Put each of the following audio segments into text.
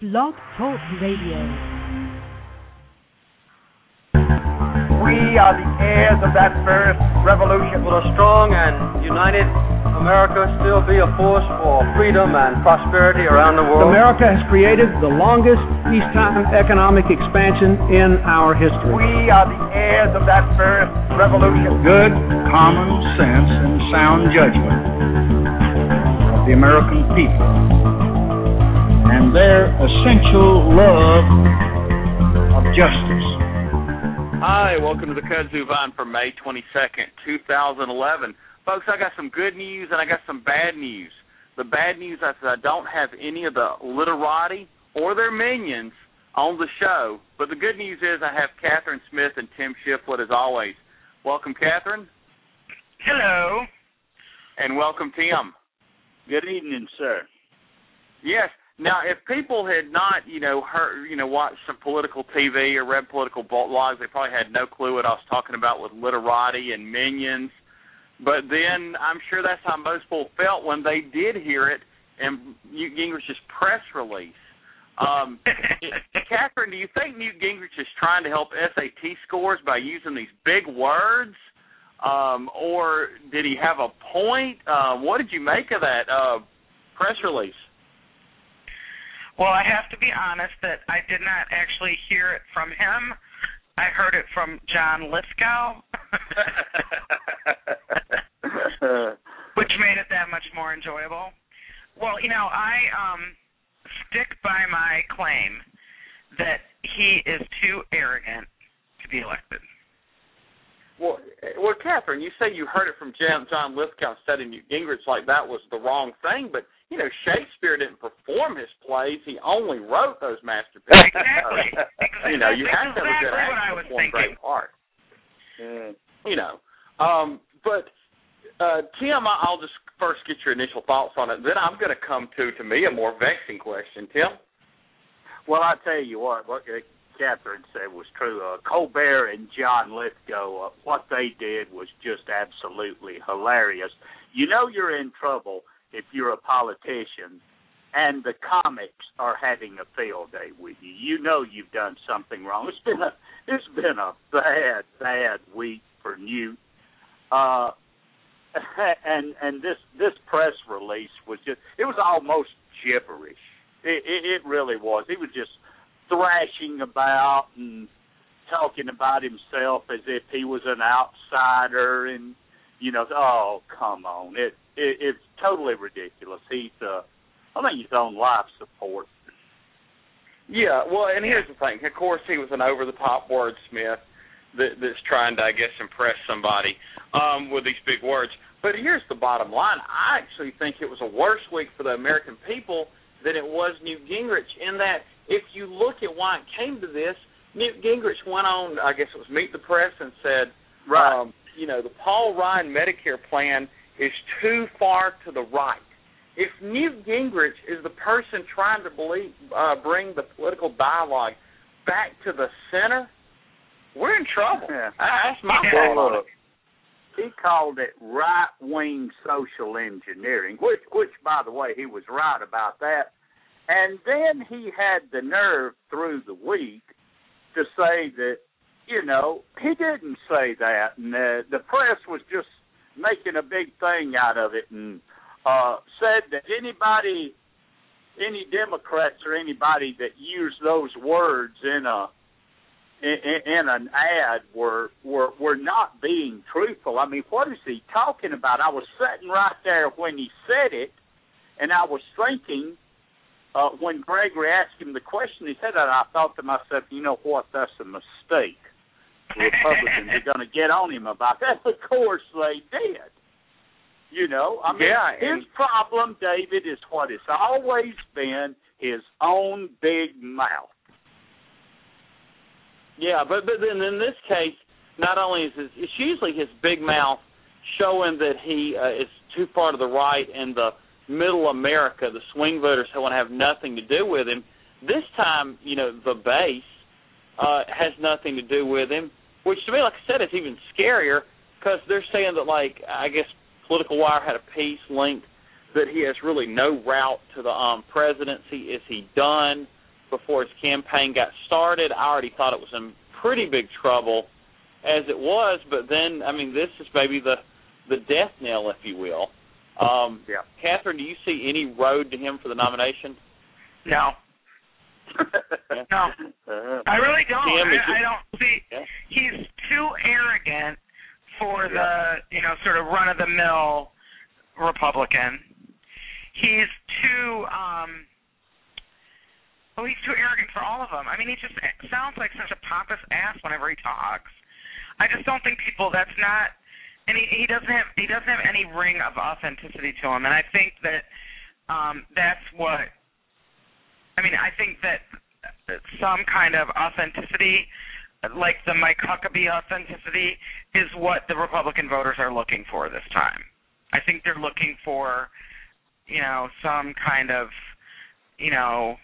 Blog Talk Radio. We are the heirs of that first revolution. Will a strong and united America still be a force for freedom and prosperity around the world? America has created the longest peacetime economic expansion in our history. We are the heirs of that first revolution. Good, common sense, and sound judgment of the American people and their essential love of justice. Hi, welcome to the Kudzu Vine for May 22nd, 2011. Folks, I got some good news and I got some bad news. The bad news is I don't have any of the literati or their minions on the show, but the good news is I have Catherine Smith and Tim Shiflett as always. Welcome, Catherine. Hello. And welcome, Tim. Good evening, sir. Yes. Now, if people had not, heard, watched some political TV or read political blogs, they probably had no clue what I was talking about with literati and minions. But then I'm sure that's how most people felt when they did hear it in Newt Gingrich's press release. Catherine, do you think Newt Gingrich is trying to help SAT scores by using these big words? Or did he have a point? What did you make of that press release? Well, I have to be honest that I did not actually hear it from him. I heard it from John Lithgow, which made it that much more enjoyable. Well, I stick by my claim that he is too arrogant to be elected. Well, Catherine, you say you heard it from John Lithgow studying Newt Gingrich like that was the wrong thing, but Shakespeare didn't perform his plays; he only wrote those masterpieces. Exactly. You have to have a good actor to perform a great part. But Tim, I'll just first get your initial thoughts on it. Then I'm going to come to me a more vexing question. Tim. Well, I tell you what Catherine said was true. Colbert and John Lithgow, what they did was just absolutely hilarious. You know you're in trouble if you're a politician and the comics are having a field day with you. You know you've done something wrong. It's been a bad week for Newt. And this press release was it was almost gibberish. It really was. He was just thrashing about and talking about himself as if he was an outsider, and oh, come on, it's totally ridiculous. I think he's on life support. Yeah, well, and here's the thing. Of course, he was an over-the-top wordsmith that's trying to, I guess, impress somebody with these big words. But here's the bottom line. I actually think it was a worse week for the American people than it was Newt Gingrich, in that if you look at why it came to this, Newt Gingrich went on, I guess it was Meet the Press, and said, right. The Paul Ryan Medicare plan is too far to the right. If Newt Gingrich is the person trying to bring the political dialogue back to the center, we're in trouble. Yeah. That's my thought on it. He called it right-wing social engineering, which, by the way, he was right about that. And then he had the nerve through the week to say that, he didn't say that. And the press was just making a big thing out of it, and said that any Democrats or anybody that used those words in an ad were not being truthful. I mean, what is he talking about? I was sitting right there when he said it, and I was thinking, when Gregory asked him the question, he said that, I thought to myself, you know what, that's a mistake. The Republicans are going to get on him about that. Of course they did. His problem, David, is what it's always been, his own big mouth. Yeah, but then in this case, not only is it's usually his big mouth showing that he is too far to the right, and the middle America, the swing voters, who want to have nothing to do with him. This time, the base has nothing to do with him, which to me, like I said, is even scarier, because they're saying that, I guess Political Wire had a piece linked that he has really no route to the presidency. Is he done? before his campaign got started. I already thought it was in pretty big trouble as it was, but then, I mean, this is maybe the death knell, if you will. Catherine, do you see any road to him for the nomination? No. No. I really don't. I don't see. Yeah. He's too arrogant for the, sort of run-of-the-mill Republican. He's too, he's too arrogant for all of them. I mean, he just sounds like such a pompous ass whenever he talks. I just don't think that's not, and he doesn't have any ring of authenticity to him. And I think that that's what, I mean, I think that some kind of authenticity, like the Mike Huckabee authenticity, is what the Republican voters are looking for this time. I think they're looking for, some kind of, they're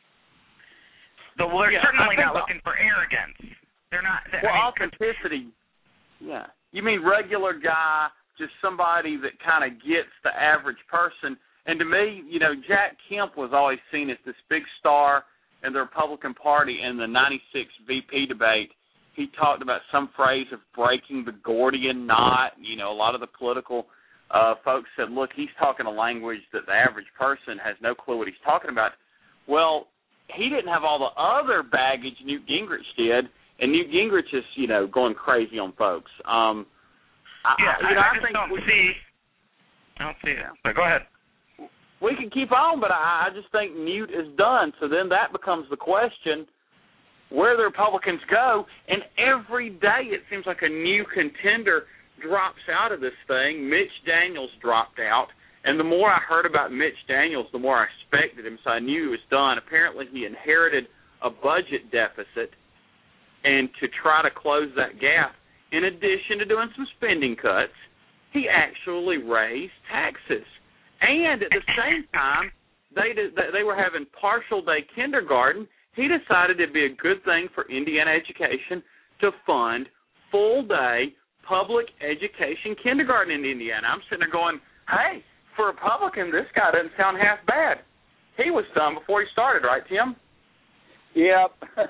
certainly not looking for arrogance. They're not. Authenticity. Yeah. You mean regular guy, just somebody that kind of gets the average person. And to me, Jack Kemp was always seen as this big star in the Republican Party in the 96 VP debate. He talked about some phrase of breaking the Gordian knot. A lot of the political folks said, look, he's talking a language that the average person has no clue what he's talking about. Well, he didn't have all the other baggage Newt Gingrich did, and Newt Gingrich is, going crazy on folks. I don't see it. But go ahead. We can keep on, but I just think Newt is done. So then that becomes the question, where the Republicans go, and every day it seems like a new contender drops out of this thing. Mitch Daniels dropped out, and the more I heard about Mitch Daniels, the more I expected him, so I knew he was done. Apparently he inherited a budget deficit, and to try to close that gap, in addition to doing some spending cuts, he actually raised taxes. And at the same time, they were having partial day kindergarten. He decided it'd be a good thing for Indiana education to fund full day public education kindergarten in Indiana. I'm sitting there going, hey, for a Republican, this guy doesn't sound half bad. He was done before he started, right, Tim? Yep.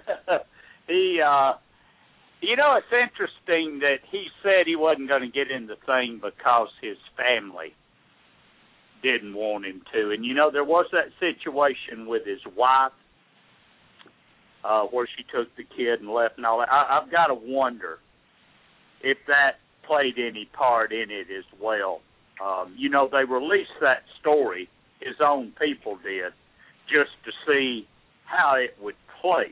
It's interesting that he said he wasn't going to get in the thing because his family didn't want him to. And, there was that situation with his wife where she took the kid and left and all that. I've got to wonder if that played any part in it as well. They released that story, his own people did, just to see how it would play.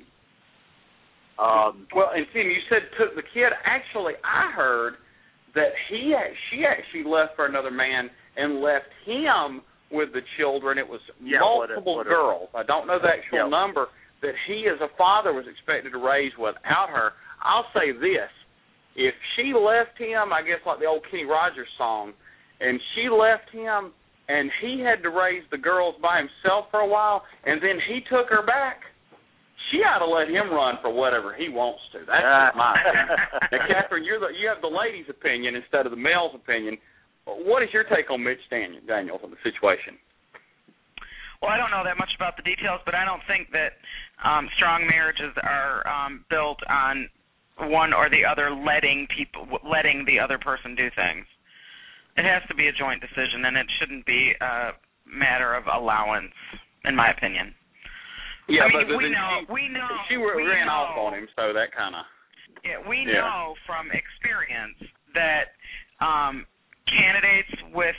Well, and Tim, you said took the kid. Actually, I heard that she actually left for another man and left him with the children. It was multiple girls. I don't know the actual number that he as a father was expected to raise without her. I'll say this. If she left him, I guess like the old Kenny Rogers song, and she left him and he had to raise the girls by himself for a while, and then he took her back, she ought to let him run for whatever he wants to. That's just my opinion. Now, Catherine, you have the lady's opinion instead of the male's opinion. What is your take on Mitch Daniels and the situation? Well, I don't know that much about the details, but I don't think that strong marriages are built on one or the other letting the other person do things. It has to be a joint decision, and it shouldn't be a matter of allowance, in my opinion. Yeah, I mean, but we know. She ran off on him, so that kind of. Yeah, we know from experience that candidates with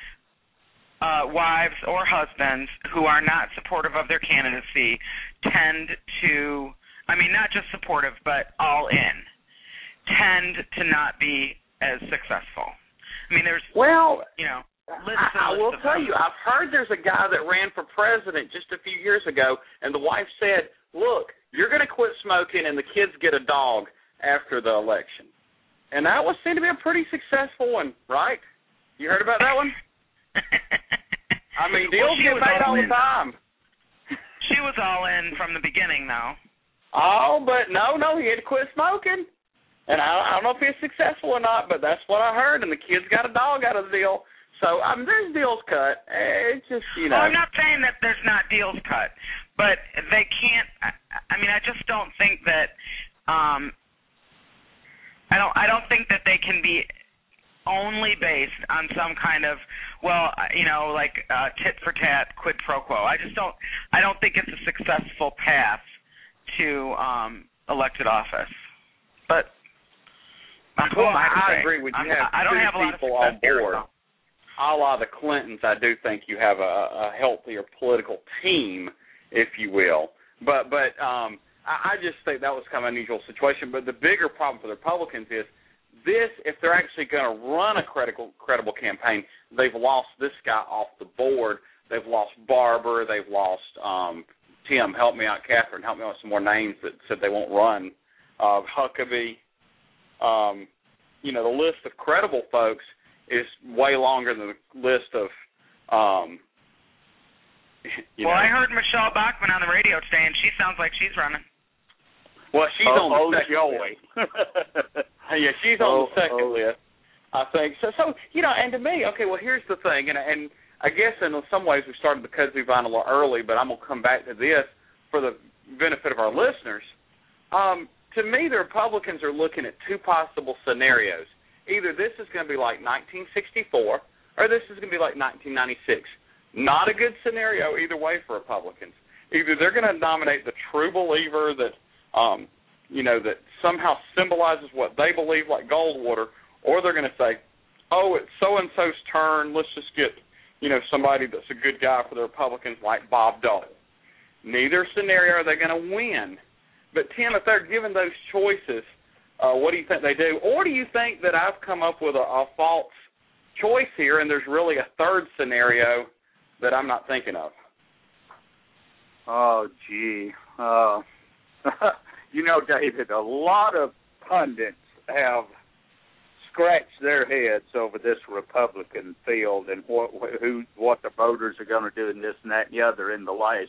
wives or husbands who are not supportive of their candidacy tend to, not just supportive, but all in, tend to not be as successful. There's, I will tell you, I've heard there's a guy that ran for president just a few years ago, and the wife said, look, you're going to quit smoking and the kids get a dog after the election. And that seemed to be a pretty successful one, right? You heard about that one? Deals get made all the time. She was all in from the beginning, though. Oh, but no, he had to quit smoking. And I don't know if he's successful or not, but that's what I heard, and the kids got a dog out of the deal. So, there's deals cut. It's just, Well, I'm not saying that there's not deals cut, But they can't. I mean, I just don't think that. I don't think that they can be only based on some kind of, well, like tit for tat, quid pro quo. I don't think it's a successful path to elected office. But I agree with you. I don't have a lot of people on board. A la the Clintons, I do think you have a healthier political team, if you will. But I just think that was kind of an unusual situation. But the bigger problem for the Republicans is this: if they're actually going to run a credible campaign, they've lost this guy off the board. They've lost Barber. They've lost Tim. Help me out, Catherine. Help me out with some more names that said they won't run. Huckabee. The list of credible folks is way longer than the list of. I heard Michelle Bachmann on the radio today, and she sounds like she's running. Well, she's on the second list. Yeah, she's on the second list, I think. So and to me, okay, well, here's the thing, and I guess in some ways we started the kudzu vine a little early, but I'm going to come back to this for the benefit of our listeners. To me, the Republicans are looking at two possible scenarios. Either this is going to be like 1964, or this is going to be like 1996. Not a good scenario either way for Republicans. Either they're going to nominate the true believer that that somehow symbolizes what they believe, like Goldwater, or they're going to say, oh, it's so-and-so's turn, let's just get, somebody that's a good guy for the Republicans like Bob Dole. Neither scenario are they going to win. But, Tim, if they're given those choices, what do you think they do? Or do you think that I've come up with a false choice here and there's really a third scenario that I'm not thinking of? Oh, gee. David, a lot of pundits have scratched their heads over this Republican field and what the voters are going to do and this and that and the other in the last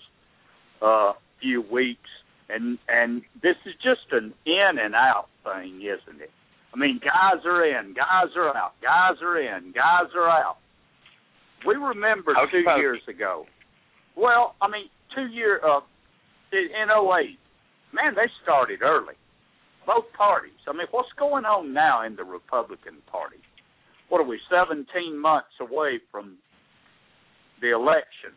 few weeks. And this is just an in and out thing, isn't it? I mean, guys are in, guys are out, guys are in, guys are out. We remember 2 years ago. Well, I mean, 2 years in 08. Man, they started early. Both parties. I mean, what's going on now in the Republican Party? What are we, 17 months away from the election?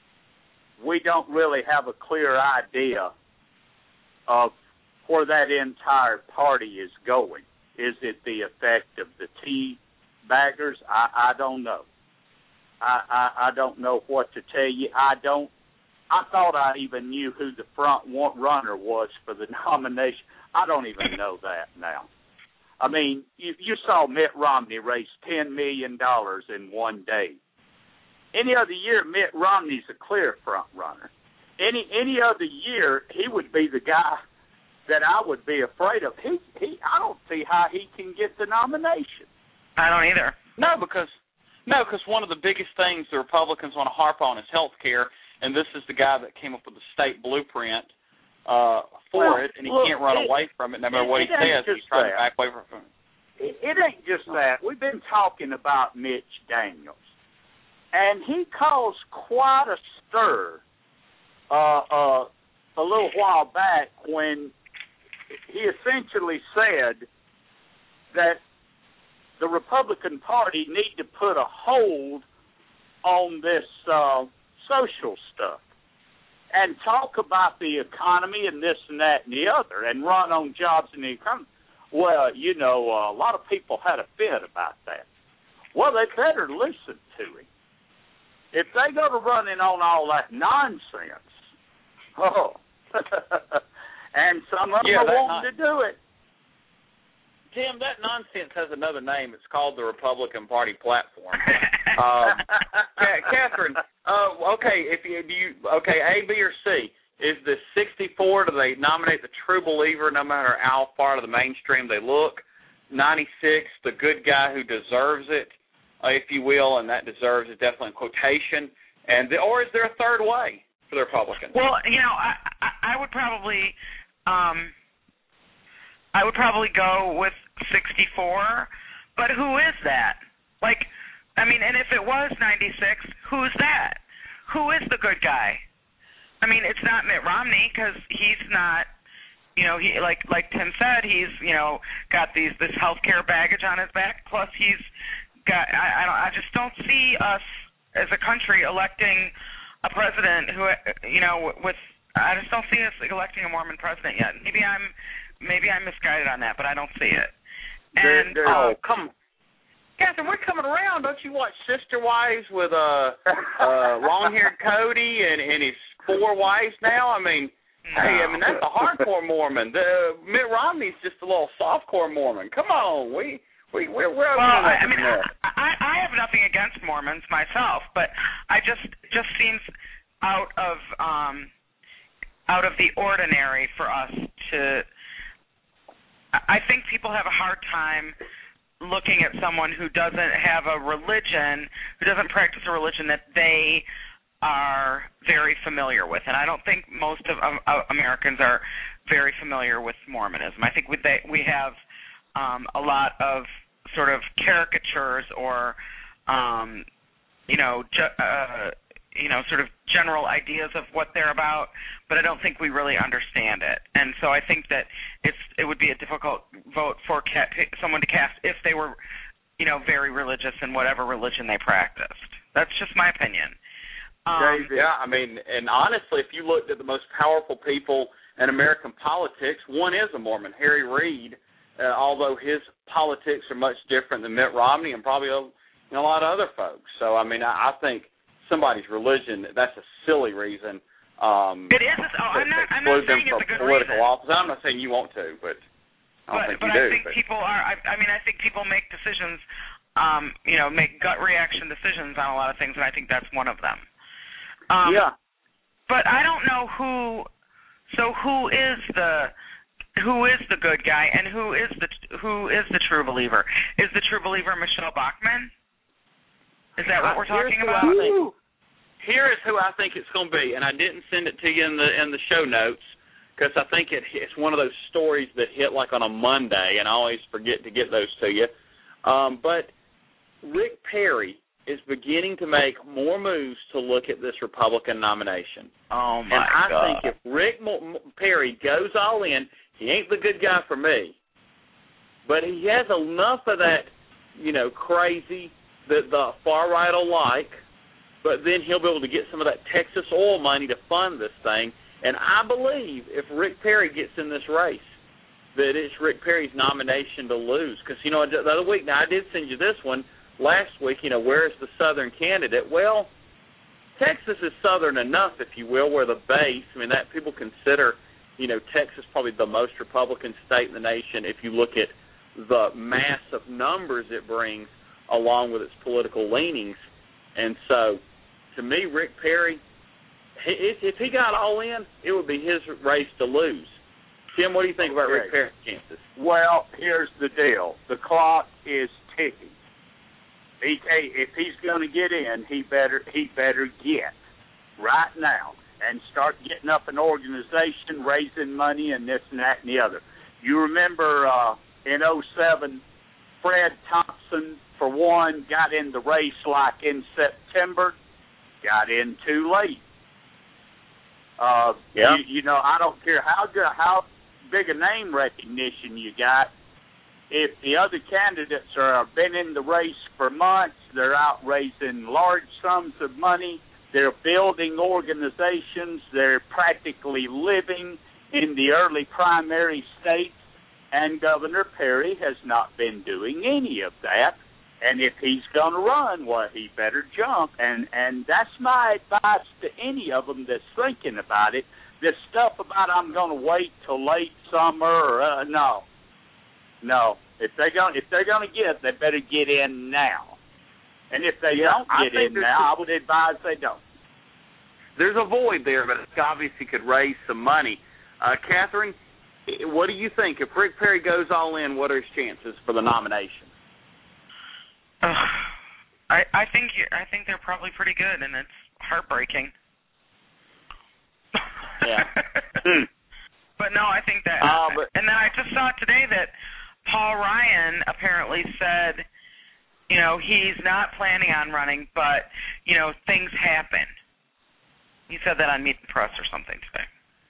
We don't really have a clear idea of where that entire party is going. Is it the effect of the tea baggers? I don't know. I don't know what to tell you. I thought I even knew who the front runner was for the nomination. I don't even know that now. I mean, you saw Mitt Romney raise $10 million in one day. Any other year, Mitt Romney's a clear front runner. Any other year, he would be the guy that I would be afraid of. I don't see how he can get the nomination. I don't either. No, because one of the biggest things the Republicans want to harp on is health care, and this is the guy that came up with the state blueprint for it, and he can't run away from it no matter what he says. He's trying to back away from it. It ain't just that. We've been talking about Mitch Daniels, and he caused quite a stir a little while back when he essentially said that the Republican Party need to put a hold on this social stuff and talk about the economy and this and that and the other and run on jobs in the economy. Well, a lot of people had a fit about that. Well, they better listen to him. If they go to running on all that nonsense, and some of them are wanting to do it. Tim, that nonsense has another name. It's called the Republican Party platform. Catherine, okay, A, B, or C? Is the 64? Do they nominate the true believer, no matter how far to the mainstream they look? 96, the good guy who deserves it, if you will, and that deserves is definitely in quotation. Or is there a third way for the Republicans? Well, I would probably. I would probably go with 64, but who is that? And if it was 96, who's that? Who is the good guy? I mean, it's not Mitt Romney because he's not. He like Tim said, he's got this healthcare baggage on his back. Plus, he's got. I just don't see us as a country electing a president who with. I just don't see us electing a Mormon president yet. Maybe I'm misguided on that, but I don't see it. And come. Catherine, we're coming around. Don't you watch Sister Wives with long-haired Cody and his 4 wives now? I mean, no. Hey, that's a hardcore Mormon. Mitt Romney's just a little softcore Mormon. Come on, we're I have nothing against Mormons myself, but I just seems out of the ordinary for us to. I think people have a hard time looking at someone who doesn't have a religion, who doesn't practice a religion that they are very familiar with. And I don't think most of Americans are very familiar with Mormonism. I think we have a lot of sort of caricatures or, sort of general ideas of what they're about, but I don't think we really understand it. And so I think that it would be a difficult vote for someone to cast if they were, very religious in whatever religion they practiced. That's just my opinion. Yeah, I mean, and honestly, if you looked at the most powerful people in American politics, one is a Mormon, Harry Reid, although his politics are much different than Mitt Romney and probably a lot of other folks. So, I mean, I think somebody's religion, that's a silly reason. It is. I'm not saying it's a good political reason. office. I'm not saying you want to, but I don't think you do. I think people are. I think people make decisions, make gut reaction decisions on a lot of things, and I think that's one of them. Yeah. But I don't know who. So who is the good guy, and who is the true believer? Is the true believer Michelle Bachmann? Is that what we're talking about? Here is who I think it's going to be, and I didn't send it to you in the show notes because I think it's one of those stories that hit like on a Monday, and I always forget to get those to you. But Rick Perry is beginning to make more moves to look at this Republican nomination. Oh, my God. And I think if Rick Perry goes all in, he ain't the good guy for me. But he has enough of that, crazy that the far right will like, but then he'll be able to get some of that Texas oil money to fund this thing. And I believe if Rick Perry gets in this race, that it's Rick Perry's nomination to lose. Because, the other week, now I did send you this one last week, where's the Southern candidate? Well, Texas is Southern enough, if you will, where the base, that people consider, Texas probably the most Republican state in the nation if you look at the mass of numbers it brings along with its political leanings. And so, to me, Rick Perry, if he got all in, it would be his race to lose. Tim, what do you think about Rick Perry's chances? Well, here's the deal. The clock is ticking. If he's going to get in, he better get right now and start getting up an organization, raising money, and this and that and the other. You remember in 2007, Fred Thompson, for one, got in the race like in September, got in too late. I don't care how big a name recognition you got. If the other candidates have been in the race for months, they're out raising large sums of money, they're building organizations, they're practically living in the early primary states, and Governor Perry has not been doing any of that. And if he's going to run, well, he better jump. And that's my advice to any of them that's thinking about it. This stuff about I'm going to wait till late summer, or no. If they're going to get, they better get in now. And if they don't get in now, I would advise they don't. There's a void there, but it's obvious he could raise some money. Catherine, what do you think? If Rick Perry goes all in, what are his chances for the nomination? I think they're probably pretty good, and it's heartbreaking. Yeah. But no, I think that. And then I just saw today that Paul Ryan apparently said, he's not planning on running, but things happen. He said that on Meet the Press or something today.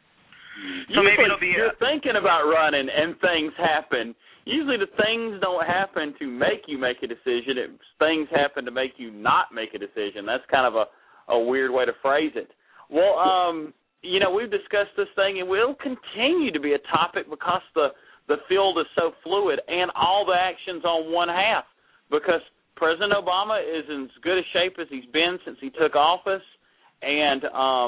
So maybe it'll be. You're thinking about running, and things happen. Usually, the things don't happen to make you make a decision. Things happen to make you not make a decision. That's kind of a weird way to phrase it. Well, we've discussed this thing, and will continue to be a topic because the field is so fluid, and all the action's on one half. Because President Obama is in as good a shape as he's been since he took office, and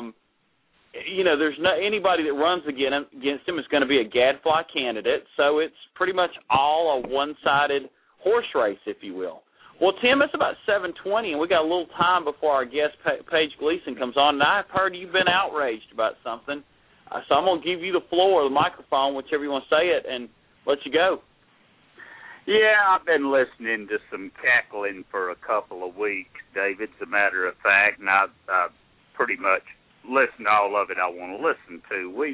there's anybody that runs against him is going to be a gadfly candidate. So it's pretty much all a one-sided horse race, if you will. Well, Tim, it's about 7:20, and we got a little time before our guest, Paige Gleason, comes on. And I've heard you've been outraged about something. So I'm going to give you the floor or the microphone, whichever you want to say it, and let you go. Yeah, I've been listening to some cackling for a couple of weeks, David, as a matter of fact, and I've pretty much listened to all of it I want to listen to. We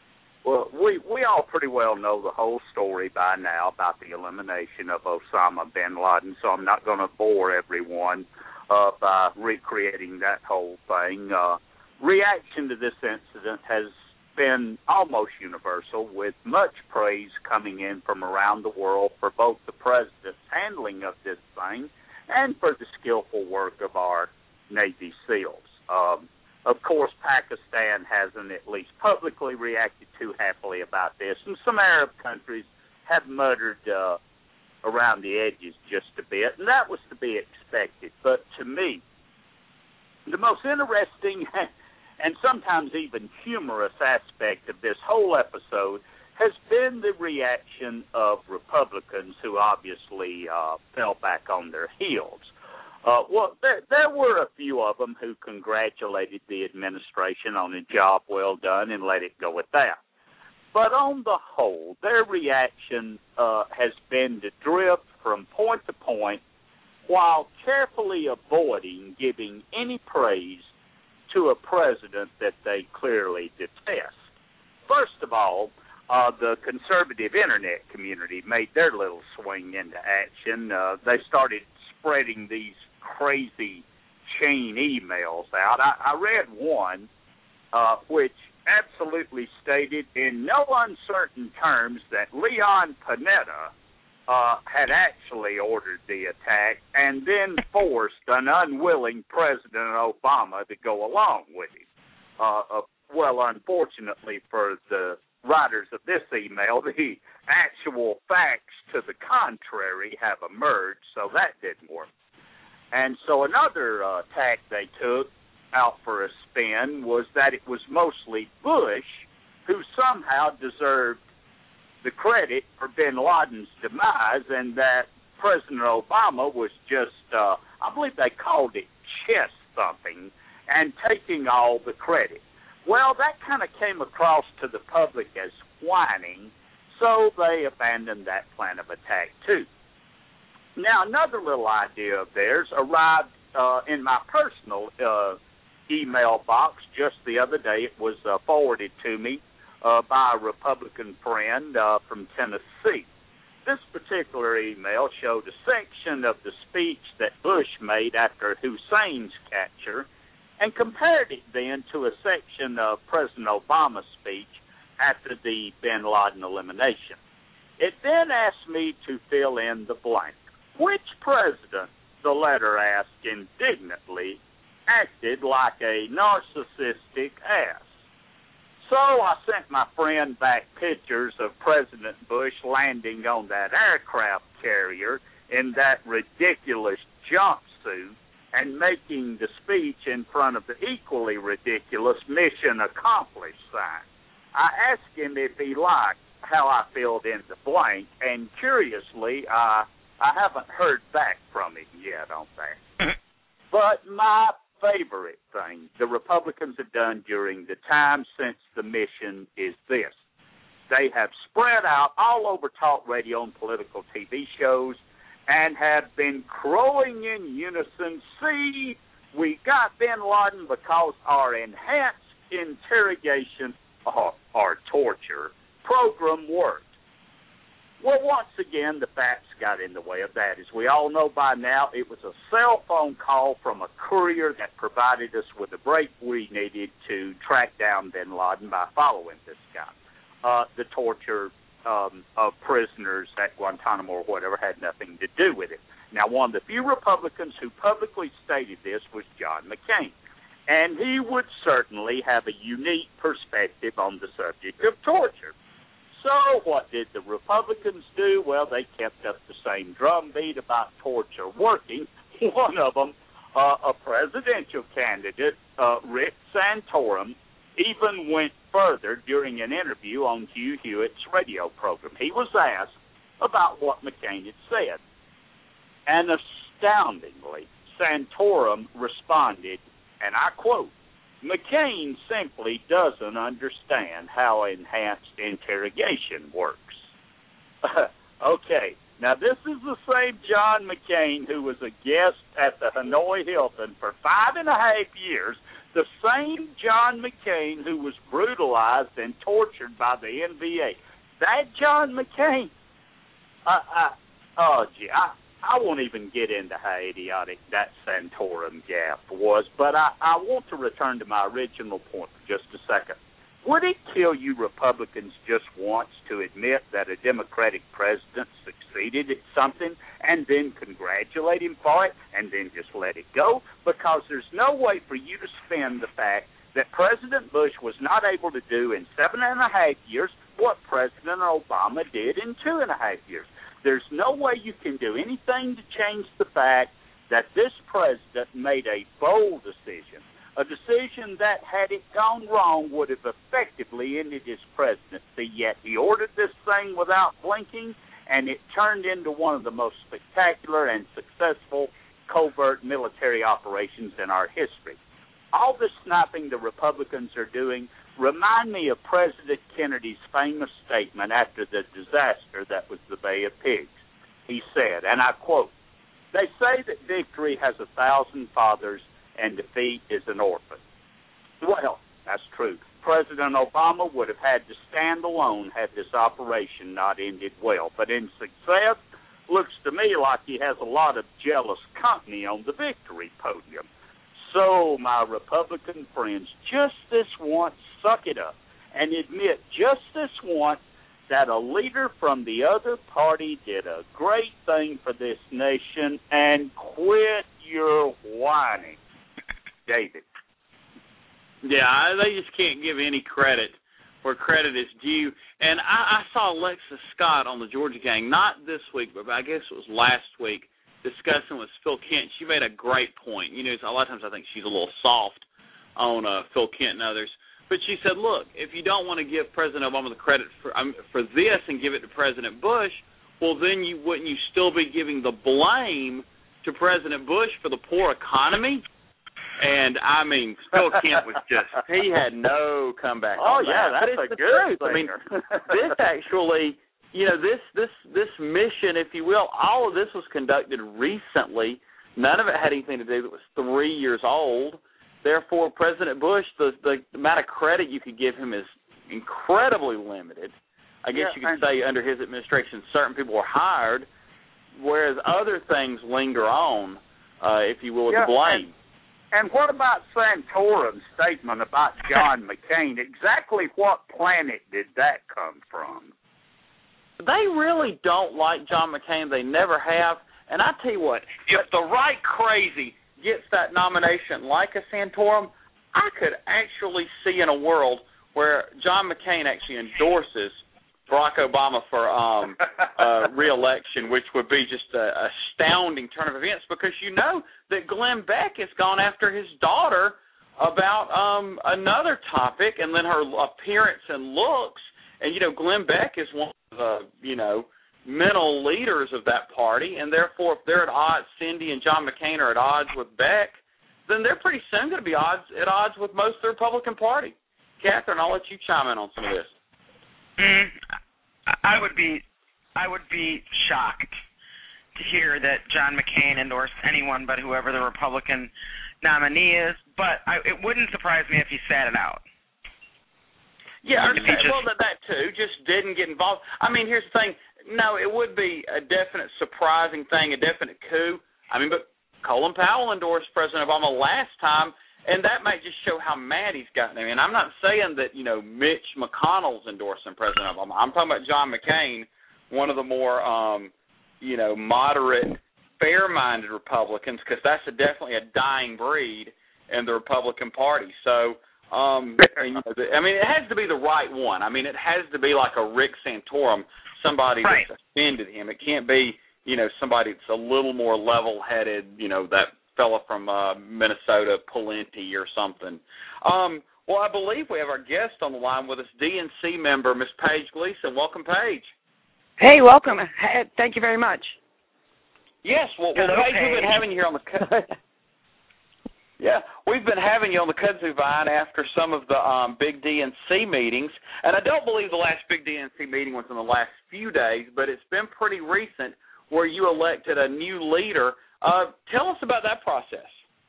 all pretty well know the whole story by now about the elimination of Osama bin Laden, so I'm not going to bore everyone by recreating that whole thing. Reaction to this incident has been almost universal, with much praise coming in from around the world for both the president's handling of this thing and for the skillful work of our Navy SEALs. Of course, Pakistan hasn't, at least publicly, reacted too happily about this, and some Arab countries have muttered around the edges just a bit, and that was to be expected. But to me, the most interesting and sometimes even humorous aspect of this whole episode has been the reaction of Republicans who obviously fell back on their heels. There were a few of them who congratulated the administration on a job well done and let it go at that. But on the whole, their reaction has been to drift from point to point while carefully avoiding giving any praise to a president that they clearly detest. First of all, the conservative internet community made their little swing into action. They started spreading these crazy chain emails out. I read one which absolutely stated in no uncertain terms that Leon Panetta had actually ordered the attack and then forced an unwilling President Obama to go along with him. Well, unfortunately for the writers of this email, the actual facts to the contrary have emerged, so that didn't work. And so another tack they took out for a spin was that it was mostly Bush who somehow deserved the credit for bin Laden's demise, and that President Obama was just, I believe they called it chest thumping, and taking all the credit. Well, that kind of came across to the public as whining, so they abandoned that plan of attack too. Now, another little idea of theirs arrived in my personal email box just the other day. It was forwarded to me by a Republican friend from Tennessee. This particular email showed a section of the speech that Bush made after Hussein's capture and compared it then to a section of President Obama's speech after the bin Laden elimination. It then asked me to fill in the blank. Which president, the letter asked indignantly, acted like a narcissistic ass? So I sent my friend back pictures of President Bush landing on that aircraft carrier in that ridiculous jumpsuit and making the speech in front of the equally ridiculous mission accomplished sign. I asked him if he liked how I filled in the blank, and curiously, I haven't heard back from him yet on that. But my favorite thing the Republicans have done during the time since the mission is this. They have spread out all over talk radio and political TV shows and have been crowing in unison, see, we got bin Laden because our enhanced interrogation or torture program worked. Well, once again, the facts got in the way of that. As we all know by now, it was a cell phone call from a courier that provided us with the break we needed to track down bin Laden by following this guy. The torture of prisoners at Guantanamo or whatever had nothing to do with it. Now, one of the few Republicans who publicly stated this was John McCain, and he would certainly have a unique perspective on the subject of torture. So what did the Republicans do? Well, they kept up the same drumbeat about torture working. One of them, a presidential candidate, Rick Santorum, even went further during an interview on Hugh Hewitt's radio program. He was asked about what McCain had said. And astoundingly, Santorum responded, and I quote, "McCain simply doesn't understand how enhanced interrogation works." Okay, now this is the same John McCain who was a guest at the Hanoi Hilton for 5.5 years, the same John McCain who was brutalized and tortured by the NBA. That John McCain, I won't even get into how idiotic that Santorum gaffe was, but I want to return to my original point for just a second. Would it kill you Republicans just once to admit that a Democratic president succeeded at something and then congratulate him for it and then just let it go? Because there's no way for you to spin the fact that President Bush was not able to do in 7.5 years what President Obama did in 2.5 years. There's no way you can do anything to change the fact that this president made a bold decision, a decision that, had it gone wrong, would have effectively ended his presidency, yet he ordered this thing without blinking, and it turned into one of the most spectacular and successful covert military operations in our history. All this sniping the Republicans are doing remind me of President Kennedy's famous statement after the disaster that was the Bay of Pigs. He said, and I quote, "They say that victory has 1,000 fathers and defeat is an orphan." Well, that's true. President Obama would have had to stand alone had this operation not ended well. But in success, looks to me like he has a lot of jealous company on the victory podium. So, my Republican friends, just this once, suck it up and admit just this once that a leader from the other party did a great thing for this nation and quit your whining. David. Yeah, they just can't give any credit where credit is due. And I saw Alexis Scott on the Georgia Gang, not this week, but I guess it was last week, discussing with Phil Kent. She made a great point. You know, a lot of times I think she's a little soft on Phil Kent and others. But she said, look, if you don't want to give President Obama the credit for this and give it to President Bush, well, then wouldn't you still be giving the blame to President Bush for the poor economy? And, I mean, Phil Kent was just, he had no comeback. Oh, yeah, that that's is a good thing. I mean, this actually... You know, this mission, if you will, all of this was conducted recently. None of it had anything to do that was 3 years old. Therefore, President Bush, the amount of credit you could give him is incredibly limited. I guess you could say under his administration, certain people were hired, whereas other things linger on, if you will, with the blame. And what about Santorum's statement about John McCain? Exactly what planet did that come from? They really don't like John McCain. They never have. And I tell you what, if the right crazy gets that nomination like a Santorum, I could actually see in a world where John McCain actually endorses Barack Obama for re-election, which would be just an astounding turn of events, because you know that Glenn Beck has gone after his daughter about another topic, and then her appearance and looks. And, you know, Glenn Beck is one of the, mental leaders of that party, and therefore if they're at odds, Cindy and John McCain are at odds with Beck, then they're pretty soon going to be at odds with most of the Republican Party. Catherine, I'll let you chime in on some of this. I would be shocked to hear that John McCain endorsed anyone but whoever the Republican nominee is, but it wouldn't surprise me if he sat it out. Yeah, well, that too, just didn't get involved. I mean, here's the thing. no, it would be a definite surprising thing, a definite coup. I mean, but Colin Powell endorsed President Obama last time, and that might just show how mad he's gotten. I mean, I'm not saying that, Mitch McConnell's endorsing President Obama. I'm talking about John McCain, one of the more, moderate, fair-minded Republicans, because that's definitely a dying breed in the Republican Party. So, it has to be the right one. I mean, it has to be like a Rick Santorum, somebody that's offended him. It can't be, somebody that's a little more level-headed, that fella from Minnesota, Pawlenty or something. Well, I believe we have our guest on the line with us, DNC member, Ms. Paige Gleason. Welcome, Paige. Hey, welcome. Thank you very much. Yes, well, Paige, we've been having you here on the Yeah, we've been having you on the kudzu vine after some of the big DNC meetings, and I don't believe the last big DNC meeting was in the last few days, but it's been pretty recent where you elected a new leader. Tell us about that process.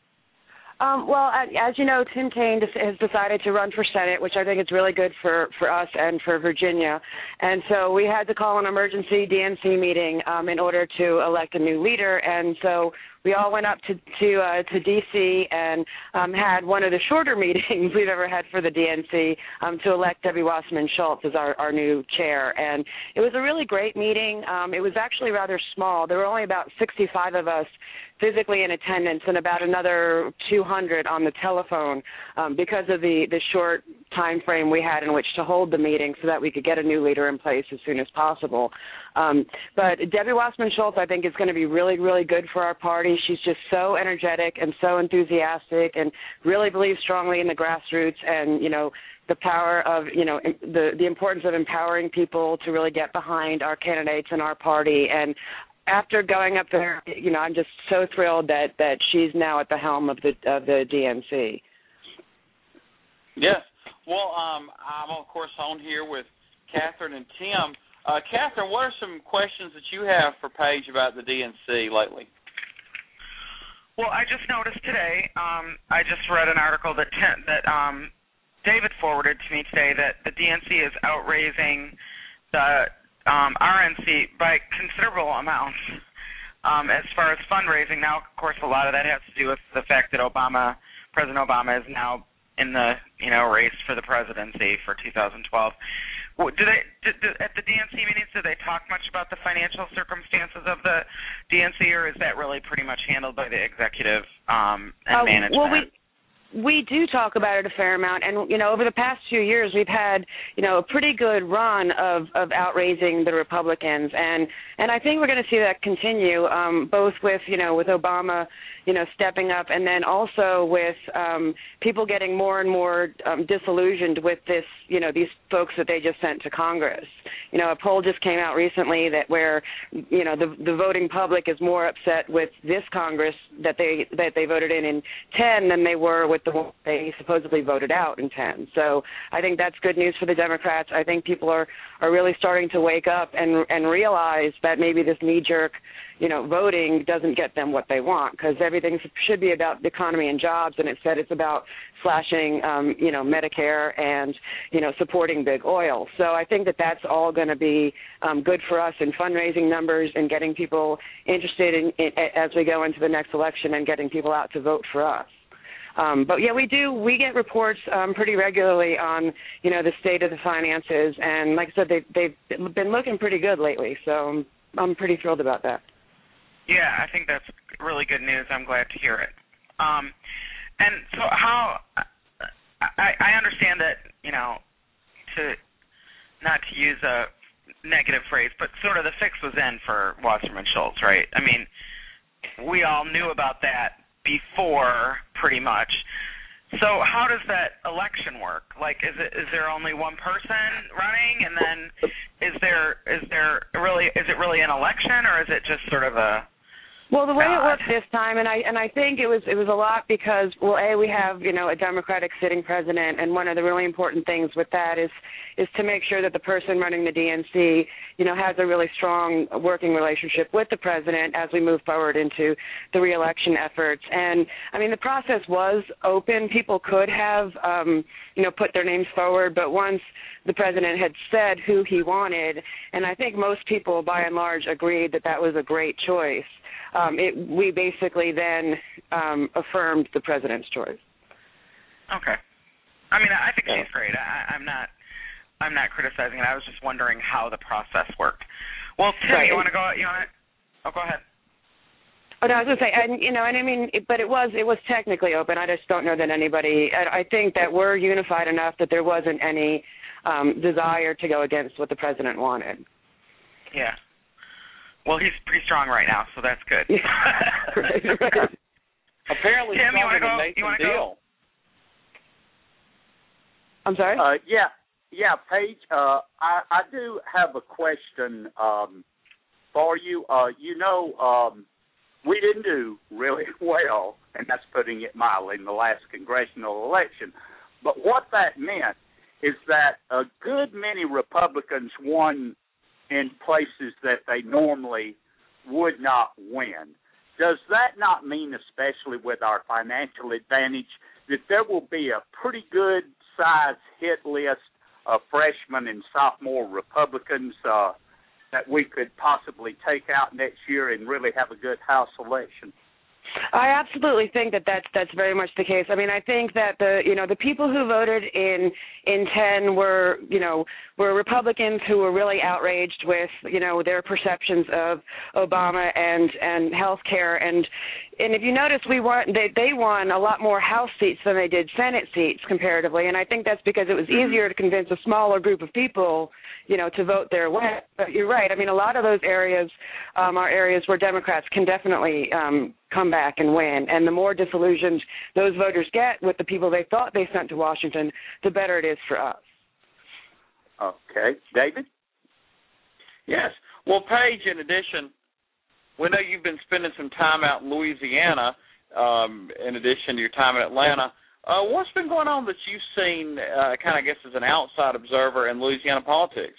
Well, as you know, Tim Kaine has decided to run for Senate, which I think is really good for us and for Virginia. And so we had to call an emergency DNC meeting in order to elect a new leader. And so we all went up to D.C. and had one of the shorter meetings we've ever had for the DNC to elect Debbie Wasserman Schultz as our new chair. And it was a really great meeting. It was actually rather small. There were only about 65 of us physically in attendance and about another 200 on the telephone because of the short time frame we had in which to hold the meeting so that we could get a new leader in place as soon as possible. But Debbie Wasserman Schultz, I think, is going to be really, really good for our party. She's just so energetic and so enthusiastic and really believes strongly in the grassroots and, the power of, the importance of empowering people to really get behind our candidates and our party. And after going up there, I'm just so thrilled that she's now at the helm of the DNC. Yes. Well, I'm, of course, on here with Catherine and Tim. Catherine, what are some questions that you have for Paige about the DNC lately? Well, I just noticed today, I just read an article that David forwarded to me today that the DNC is outraising the RNC by considerable amounts as far as fundraising. Now, of course, a lot of that has to do with the fact that President Obama is now in the race for the presidency for 2012. At the DNC meetings, do they talk much about the financial circumstances of the DNC, or is that really pretty much handled by the executive and management? Well, we do talk about it a fair amount, and over the past few years, we've had a pretty good run of outraising the Republicans, and I think we're going to see that continue, both with with Obama stepping up, and then also with people getting more and more disillusioned with this these folks that they just sent to Congress. A poll just came out recently that where the voting public is more upset with this Congress that they voted in 10 than they were with the one they supposedly voted out in 10. So I think that's good news for the Democrats. I think people are really starting to wake up and realize that maybe this knee-jerk voting doesn't get them what they want, because everything should be about the economy and jobs, and instead it's about slashing, Medicare and, supporting big oil. So I think that that's all going to be good for us in fundraising numbers and getting people interested in as we go into the next election and getting people out to vote for us. But yeah, we get reports pretty regularly on, the state of the finances, and like I said, they've been looking pretty good lately, so I'm pretty thrilled about that. Yeah, I think that's really good news. I'm glad to hear it. And so how I understand that, not to use a negative phrase, but sort of the fix was in for Wasserman Schultz, right? I mean, we all knew about that before, pretty much. So how does that election work? Like, is there only one person running, and then is it really an election, or is it just sort of a Well, the way it worked this time, and I think it was a lot because, well, we have a Democratic sitting president, and one of the really important things with that is to make sure that the person running the DNC has a really strong working relationship with the president as we move forward into the reelection efforts. And I mean, the process was open; people could have put their names forward, but once the president had said who he wanted, and I think most people by and large agreed that was a great choice. We basically then affirmed the president's choice. Okay. I mean, I think she's great. I'm not criticizing it. I was just wondering how the process worked. Well, Tim, right. you want to go? Oh, go ahead. Oh, no, I was going to say, and I mean, but it was technically open. I just don't know that anybody. I think that we're unified enough that there wasn't any desire to go against what the president wanted. Yeah. Well, he's pretty strong right now, so that's good. Right. Apparently, Tim, you want to go? Nathan Deal. I'm sorry? Yeah, Paige, I do have a question for you. We didn't do really well, and that's putting it mildly, in the last congressional election. But what that meant is that a good many Republicans won in places that they normally would not win. Does that not mean, especially with our financial advantage, that there will be a pretty good size hit list of freshman and sophomore Republicans that we could possibly take out next year and really have a good House election? I absolutely think that's very much the case. I mean, I think that the people who voted in 10 were Republicans who were really outraged with their perceptions of Obama and health care, and if you notice, they won a lot more House seats than they did Senate seats comparatively, and I think that's because it was easier to convince a smaller group of people to vote their way. But you're right. I mean, a lot of those areas are areas where Democrats can definitely come back and win. And the more disillusioned those voters get with the people they thought they sent to Washington, the better it is for us. Okay. David? Yes. Well, Paige, in addition, we know you've been spending some time out in Louisiana, in addition to your time in Atlanta. What's been going on that you've seen, kind of, I guess, as an outside observer in Louisiana politics?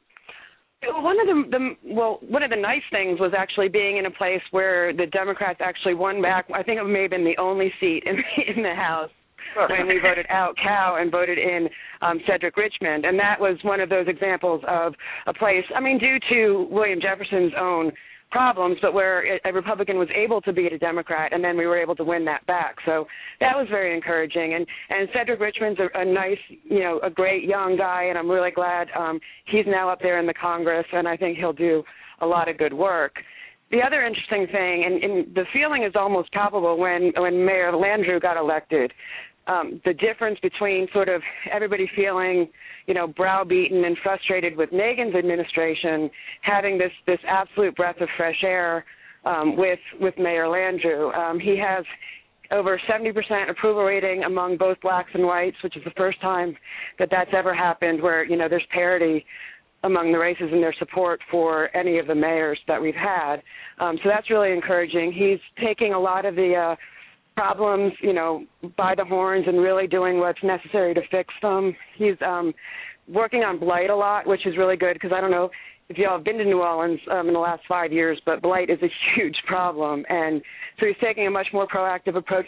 One of the nice things was actually being in a place where the Democrats actually won back. I think it may have been the only seat in the House when we voted out Cal and voted in Cedric Richmond, and that was one of those examples of a place. I mean, due to William Jefferson's own problems, but where a Republican was able to beat a Democrat, and then we were able to win that back. So that was very encouraging. And Cedric Richmond's a nice, a great young guy, and I'm really glad he's now up there in the Congress, and I think he'll do a lot of good work. The other interesting thing, and the feeling is almost palpable when Mayor Landrieu got elected, the difference between sort of everybody feeling browbeaten and frustrated with Nagin's administration, having this absolute breath of fresh air with Mayor Landrieu. He has over 70% approval rating among both blacks and whites, which is the first time that's ever happened where, there's parity among the races in their support for any of the mayors that we've had. So that's really encouraging. He's taking a lot of the problems, by the horns and really doing what's necessary to fix them. He's working on blight a lot, which is really good because I don't know if you all have been to New Orleans in the last 5 years, but blight is a huge problem. And so he's taking a much more proactive approach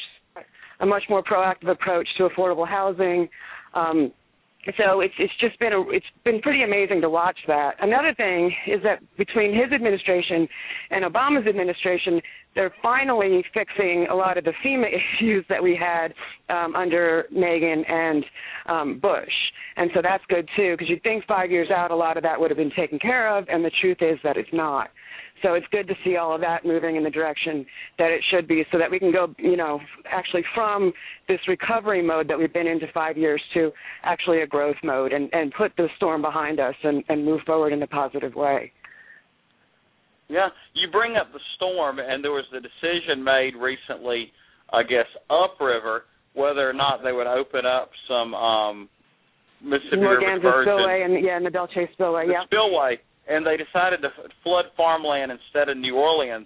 to affordable housing. So it's been pretty amazing to watch that. Another thing is that between his administration and Obama's administration, they're finally fixing a lot of the FEMA issues that we had under Nagin and Bush. And so that's good, too, because you'd think 5 years out a lot of that would have been taken care of, and the truth is that it's not. So it's good to see all of that moving in the direction that it should be so that we can go, actually from this recovery mode that we've been into 5 years to actually a growth mode and put the storm behind us and move forward in a positive way. Yeah, you bring up the storm, and there was the decision made recently, I guess, upriver, whether or not they would open up some Mississippi River diversion. Spillway and the Belle Chasse Spillway, Spillway, and they decided to flood farmland instead of New Orleans.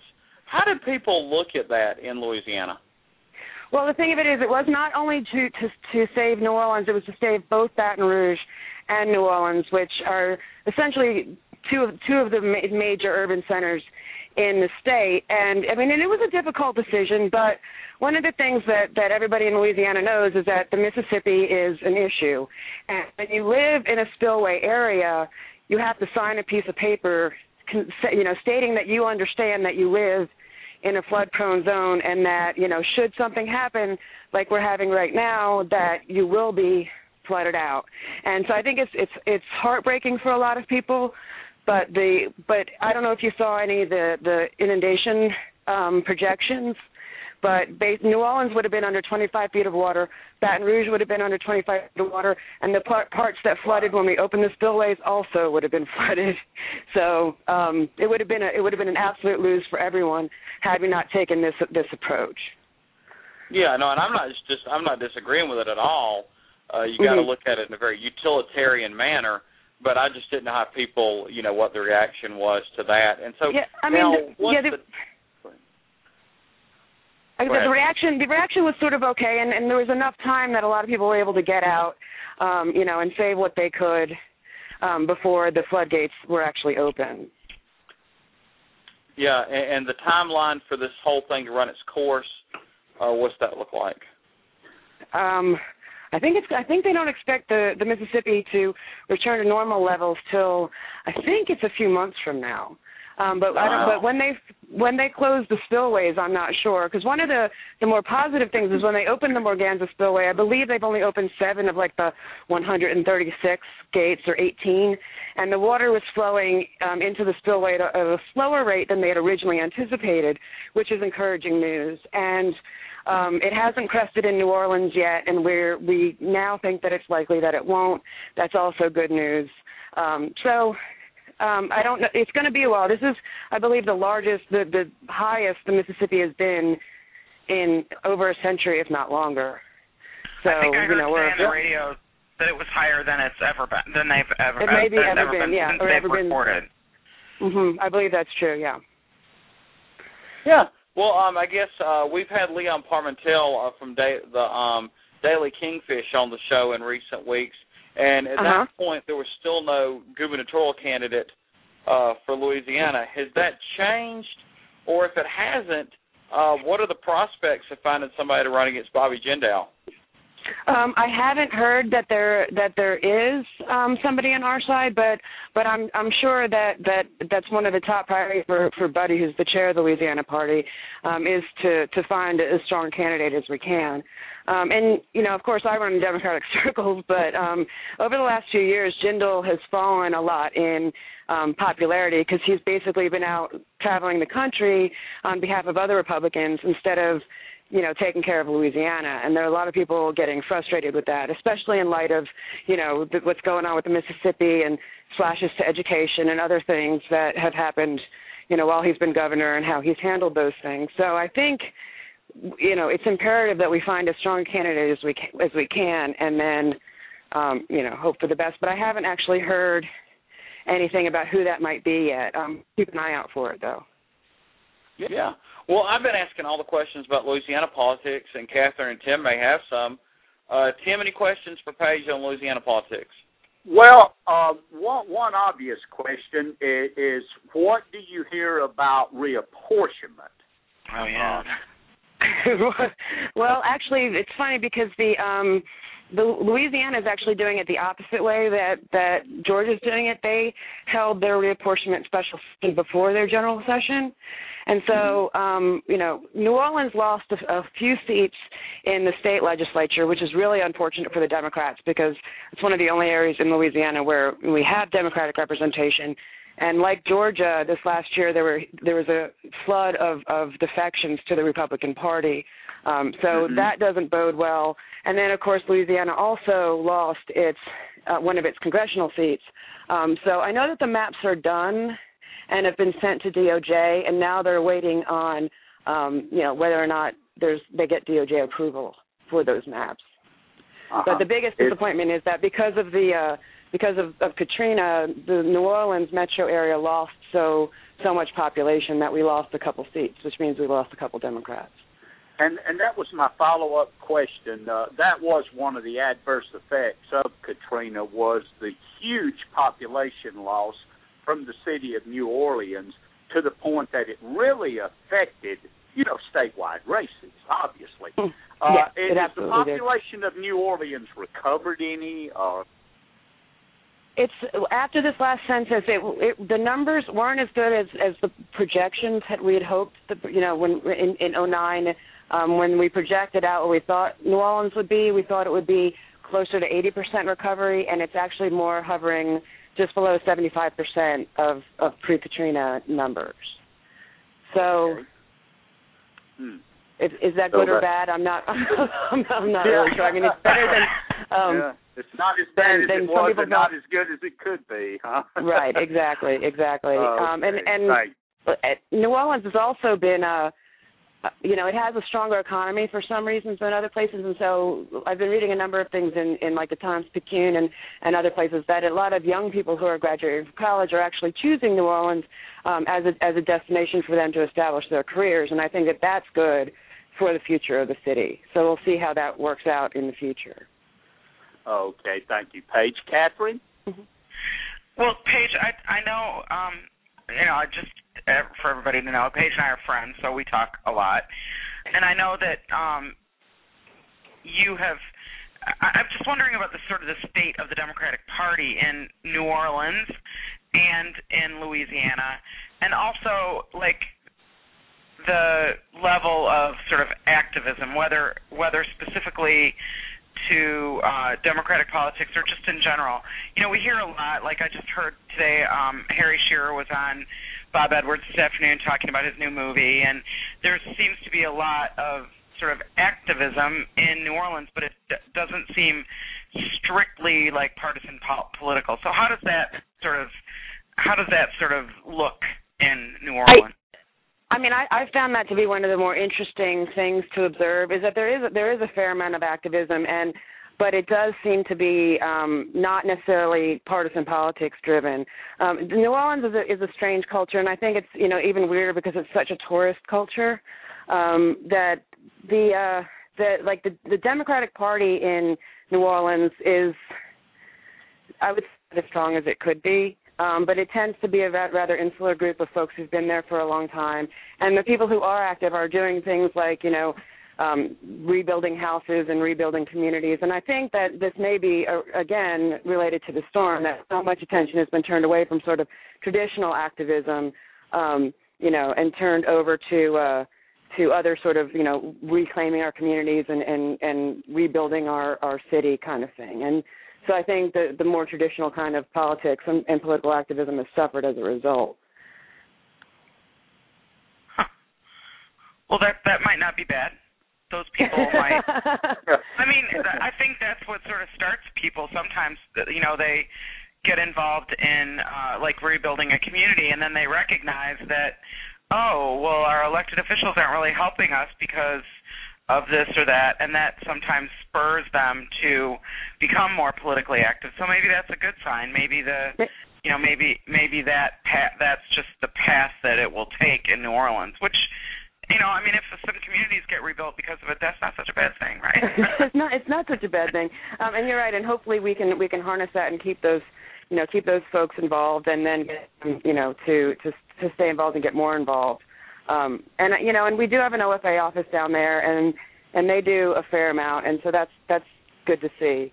How did people look at that in Louisiana? Well, the thing of it is, it was not only to save New Orleans; it was to save both Baton Rouge and New Orleans, which are essentially two of the major urban centers in the state. And I mean, and it was a difficult decision, but one of the things that everybody in Louisiana knows is that the Mississippi is an issue. And when you live in a spillway area, you have to sign a piece of paper, stating that you understand that you live in a flood-prone zone, and that, should something happen like we're having right now, that you will be flooded out. And so I think it's heartbreaking for a lot of people, but I don't know if you saw any of the inundation projections, but New Orleans would have been under 25 feet of water, Baton Rouge would have been under 25 feet of water, and the parts that flooded when we opened the spillways also would have been flooded. So it would have been an absolute lose for everyone had we not taken this approach. Yeah, no, and I'm not disagreeing with it at all. You got to look at it in a very utilitarian manner. But I just didn't know how people, what the reaction was to that. And so, the reaction was sort of okay, and there was enough time that a lot of people were able to get out, and save what they could before the floodgates were actually open. Yeah, and the timeline for this whole thing to run its course, what's that look like? I think they don't expect the Mississippi to return to normal levels till I think it's a few months from now. But when they close the spillways, I'm not sure, because one of the more positive things is when they opened the Morganza spillway, I believe they've only opened 7 of like the 136 gates or 18, and the water was flowing into the spillway at a slower rate than they had originally anticipated, which is encouraging news. And it hasn't crested in New Orleans yet, and we now think that it's likely that it won't. That's also good news. I don't know. It's going to be a while. This is, I believe, the largest, the highest the Mississippi has been in over a century, if not longer. So, I think I heard today on the radio that it was higher than it's ever been, than they've ever been. It may be ever been, yeah, or ever been reported. I believe that's true. Yeah. Yeah. Well, I guess we've had Leon Parmentel from the Daily Kingfish on the show in recent weeks, and at that point there was still no gubernatorial candidate for Louisiana. Has that changed, or if it hasn't, what are the prospects of finding somebody to run against Bobby Jindal? I haven't heard that there is somebody on our side, but I'm sure that's one of the top priorities for Buddy, who's the chair of the Louisiana Party, is to find as strong a candidate as we can. And, of course, I run in Democratic circles, but over the last few years, Jindal has fallen a lot in popularity because he's basically been out traveling the country on behalf of other Republicans instead of taking care of Louisiana. And there are a lot of people getting frustrated with that, especially in light of, what's going on with the Mississippi and slashes to education and other things that have happened, while he's been governor and how he's handled those things. So I think, it's imperative that we find as strong a candidate as we can and then, hope for the best. But I haven't actually heard anything about who that might be yet. Keep an eye out for it, though. Yeah. Well, I've been asking all the questions about Louisiana politics, and Catherine and Tim may have some. Tim, any questions for Paige on Louisiana politics? Well, one obvious question is what do you hear about reapportionment? Oh, yeah. Well, actually, it's funny because the Louisiana is actually doing it the opposite way that Georgia's doing it. They held their reapportionment special session before their general session. And so, New Orleans lost a few seats in the state legislature, which is really unfortunate for the Democrats because it's one of the only areas in Louisiana where we have Democratic representation. And like Georgia, this last year there was a flood of defections to the Republican Party. So that doesn't bode well. And then, of course, Louisiana also lost one of its congressional seats. So I know that the maps are done and have been sent to DOJ, and now they're waiting on, whether or not they get DOJ approval for those maps. But the biggest disappointment is that because of the because of Katrina, the New Orleans metro area lost so much population that we lost a couple seats, which means we lost a couple Democrats. And that was my follow-up question. That was one of the adverse effects of Katrina, was the huge population loss from the city of New Orleans, to the point that it really affected, statewide races, obviously. Yes, it has the absolutely population of New Orleans recovered any? It's after this last census, the numbers weren't as good as the projections we had hoped. When in 2009, when we projected out what we thought New Orleans would be, we thought it would be closer to 80% recovery, and it's actually more hovering just below 75% of pre-Katrina numbers. So, is that good or bad? I'm not. I'm not really sure. I mean, it's better than. It's not as bad as it was, and not as good as it could be, huh? Right. Exactly. Okay. And right. New Orleans has also been it has a stronger economy for some reasons than other places, and so I've been reading a number of things in like the Times-Picayune and other places that a lot of young people who are graduating from college are actually choosing New Orleans as a destination for them to establish their careers, and I think that that's good for the future of the city. So we'll see how that works out in the future. Okay, thank you, Paige. Catherine? Mm-hmm. Well, Paige, I know, just for everybody to know, Paige and I are friends, so we talk a lot. And I know that you have – I'm just wondering about the sort of the state of the Democratic Party in New Orleans and in Louisiana, and also, like, the level of sort of activism, whether specifically – to Democratic politics or just in general. We hear a lot, like I just heard today, Harry Shearer was on Bob Edwards this afternoon talking about his new movie, and there seems to be a lot of sort of activism in New Orleans, but it doesn't seem strictly like partisan political. So how does that sort of look in New Orleans? I found that to be one of the more interesting things to observe, is that there is a fair amount of activism, but it does seem to be not necessarily partisan politics driven. New Orleans is a strange culture, and I think it's even weirder because it's such a tourist culture that the Democratic Party in New Orleans is, I would say, as strong as it could be. But it tends to be a rather insular group of folks who've been there for a long time. And the people who are active are doing things like, rebuilding houses and rebuilding communities. And I think that this may be, again, related to the storm, that so much attention has been turned away from sort of traditional activism, and turned over to other sort of, reclaiming our communities and rebuilding our city kind of thing. And so I think the more traditional kind of politics and political activism has suffered as a result. Huh. Well, that might not be bad. Those people might. I think that's what sort of starts people. Sometimes, they get involved in like rebuilding a community, and then they recognize that, our elected officials aren't really helping us because of this or that, and that sometimes spurs them to become more politically active. So maybe that's a good sign. Maybe maybe that's just the path that it will take in New Orleans, which, if some communities get rebuilt because of it, that's not such a bad thing, right? It's not such a bad thing. And you're right, and hopefully we can harness that and keep those folks involved, and then get to stay involved and get more involved. And we do have an OFA office down there, and they do a fair amount, and so that's good to see.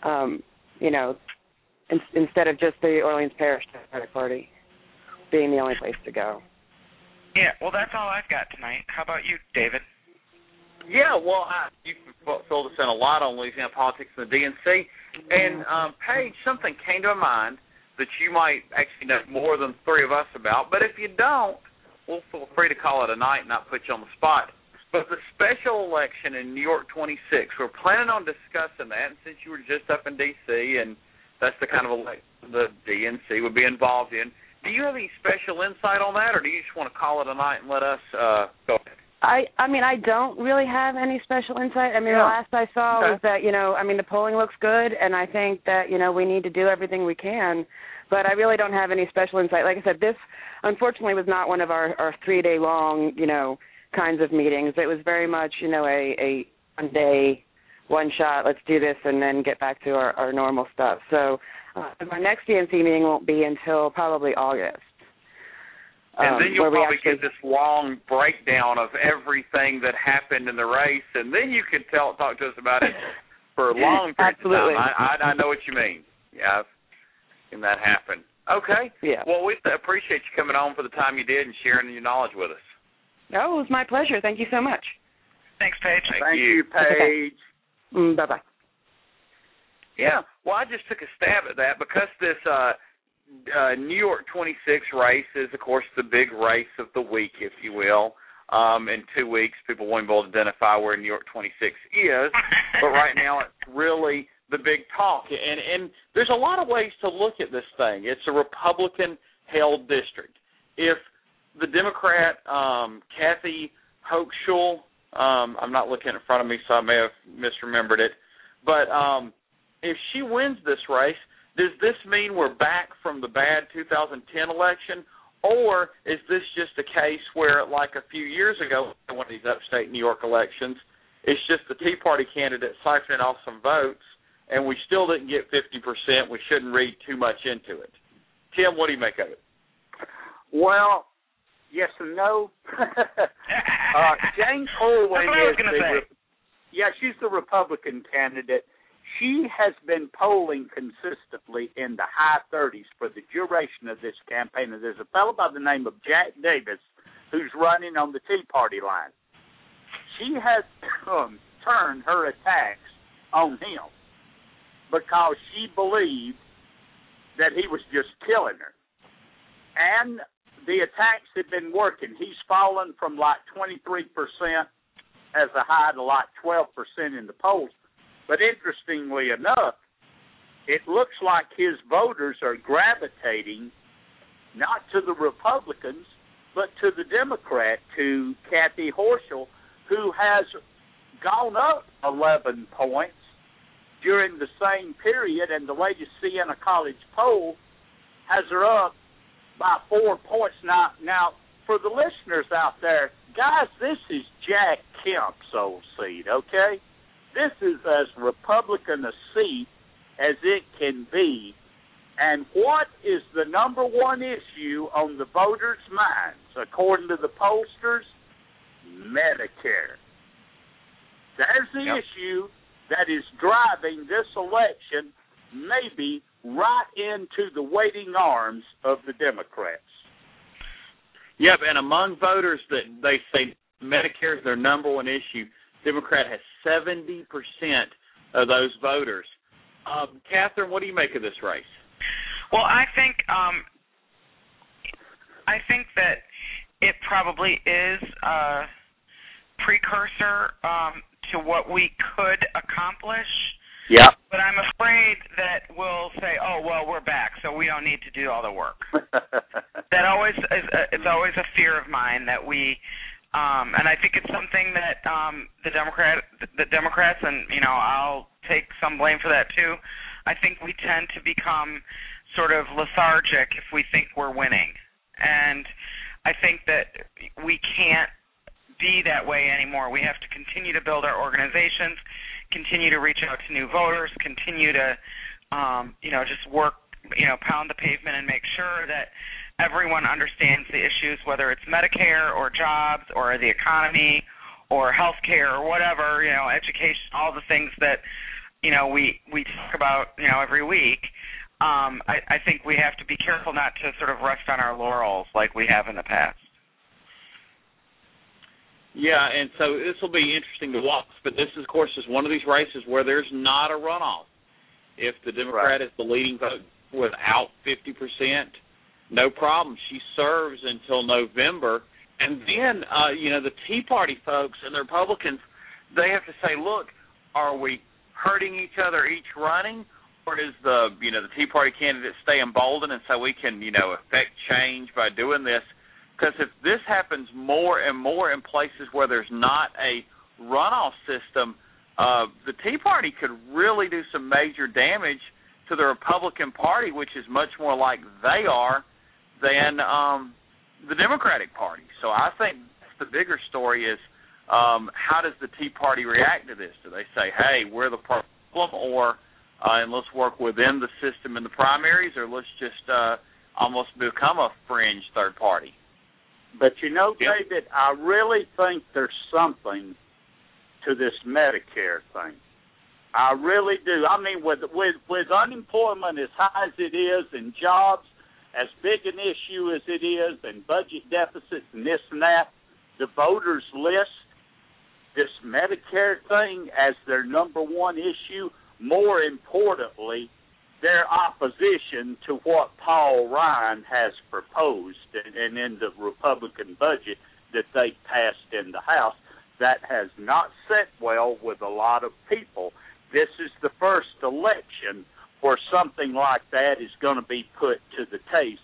Instead of just the Orleans Parish Democratic Party being the only place to go. Yeah, well, that's all I've got tonight. How about you, David? Yeah, well, you filled us in a lot on Louisiana politics and the DNC. And, Paige, something came to mind that you might actually know more than three of us about. But if you don't, we'll feel free to call it a night and not put you on the spot. But the special election in New York 26, we're planning on discussing that. And since you were just up in D.C., and that's the kind of election the DNC would be involved in, do you have any special insight on that, or do you just want to call it a night and let us go? I mean, I don't really have any special insight. I mean, the last I saw was that, the polling looks good, and I think that, we need to do everything we can. But I really don't have any special insight. Like I said, this, unfortunately, was not one of our 3-day-long, kinds of meetings. It was very much, a one-day, one-shot, let's do this, and then get back to our normal stuff. So my next DNC meeting won't be until probably August. And then you'll probably get this long breakdown of everything that happened in the race, and then you can talk to us about it for a long period of time. I know what you mean. Yeah, I've seen that happen. Okay. Yeah. Well, we appreciate you coming on for the time you did and sharing your knowledge with us. Oh, it was my pleasure. Thank you so much. Thanks, Paige. Thank you, Paige. Okay. Bye-bye. Yeah. Well, I just took a stab at that because this New York 26 race is, of course, the big race of the week, if you will. In 2 weeks, people won't be able to identify where New York 26 is, but right now it's really the big talk. And there's a lot of ways to look at this thing. It's a Republican-held district. If the Democrat, Kathy Hochul, I'm not looking in front of me, so I may have misremembered it, but if she wins this race, does this mean we're back from the bad 2010 election, or is this just a case where, like a few years ago, one of these upstate New York elections, it's just the Tea Party candidate siphoning off some votes, and we still didn't get 50%. We shouldn't read too much into it. Tim, what do you make of it? Well, yes and no. Jane Corwin she's the Republican candidate. She has been polling consistently in the high 30s for the duration of this campaign. And there's a fellow by the name of Jack Davis who's running on the Tea Party line. She has turned her attacks on him because she believed that he was just killing her. And the attacks have been working. He's fallen from like 23% as a high to like 12% in the polls. But interestingly enough, it looks like his voters are gravitating not to the Republicans, but to the Democrat, to Kathy Hochul, who has gone up 11 points during the same period, and the latest Siena College poll has her up by 4 points. Now, for the listeners out there, guys, this is Jack Kemp's old seat, okay? This is as Republican a seat as it can be. And what is the number one issue on the voters' minds, according to the pollsters? Medicare. There's the issue that is driving this election maybe right into the waiting arms of the Democrats. Yep, and among voters that they say Medicare is their number one issue, Democrat has 70% of those voters. Catherine, what do you make of this race? Well, I think that it probably is a precursor to what we could accomplish. Yeah. But I'm afraid that we'll say, "Oh, well, we're back, so we don't need to do all the work." That always is. It's always a fear of mine that we. And I think it's something that the Democrats, and I'll take some blame for that too. I think we tend to become sort of lethargic if we think we're winning, and I think that we can't be that way anymore. We have to continue to build our organizations, continue to reach out to new voters, continue to just work, pound the pavement and make sure that everyone understands the issues, whether it's Medicare or jobs or the economy or health care or whatever, education, all the things that, we talk about, every week. I think we have to be careful not to sort of rest on our laurels like we have in the past. Yeah, and so this will be interesting to watch, but this, of course, is one of these races where there's not a runoff. If the Democrat is the leading vote without 50%, no problem. She serves until November. And then, the Tea Party folks and the Republicans, they have to say, look, are we hurting each other each running, or does the Tea Party candidate stay emboldened and so we can, affect change by doing this? Because if this happens more and more in places where there's not a runoff system, the Tea Party could really do some major damage to the Republican Party, which is much more like they are than the Democratic Party. So I think the bigger story is how does the Tea Party react to this? Do they say, hey, we're the problem, or and let's work within the system in the primaries, or let's just almost become a fringe third party? But, you know, David, I really think there's something to this Medicare thing. I really do. I mean, with unemployment as high as it is and jobs as big an issue as it is and budget deficits and this and that, the voters list this Medicare thing as their number one issue. More importantly, their opposition to what Paul Ryan has proposed and in the Republican budget that they passed in the House. That has not set well with a lot of people. This is the first election where something like that is going to be put to the test.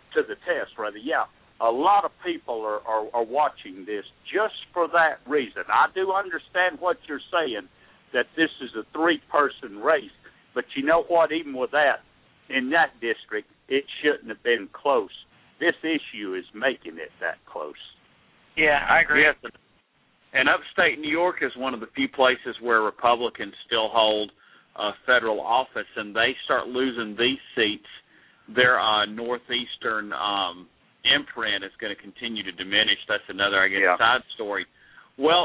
Yeah, a lot of people are watching this just for that reason. I do understand what you're saying, that this is a three-person race, but you know what? Even with that, in that district, it shouldn't have been close. This issue is making it that close. Yeah, I agree. Yes. And upstate New York is one of the few places where Republicans still hold federal office, and they start losing these seats. Their northeastern imprint is going to continue to diminish. That's another, side story. Well,